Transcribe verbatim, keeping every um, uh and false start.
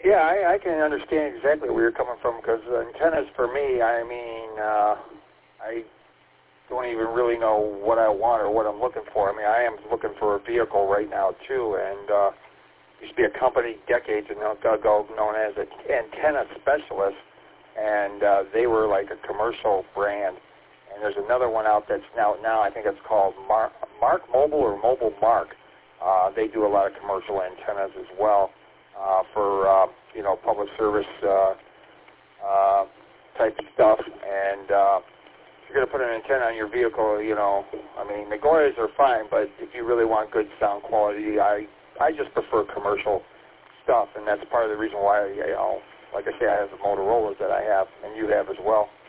Yeah, I, I can understand exactly where you're coming from, because antennas for me, I mean, uh, I don't even really know what I want or what I'm looking for. I mean, I am looking for a vehicle right now, too, and uh, used to be a company decades ago known as an antenna specialist, and uh, they were like a commercial brand. And there's another one out that's now, now I think it's called Mark, Mark Mobile or Mobile Mark. Uh, they do a lot of commercial antennas as well. Uh, for, uh, you know, public service uh, uh, type of stuff. And uh, if you're going to put an antenna on your vehicle, you know, I mean, the Goyas are fine, but if you really want good sound quality, I, I just prefer commercial stuff, and that's part of the reason why, you know, like I say, I have the Motorola's that I have, and you have as well.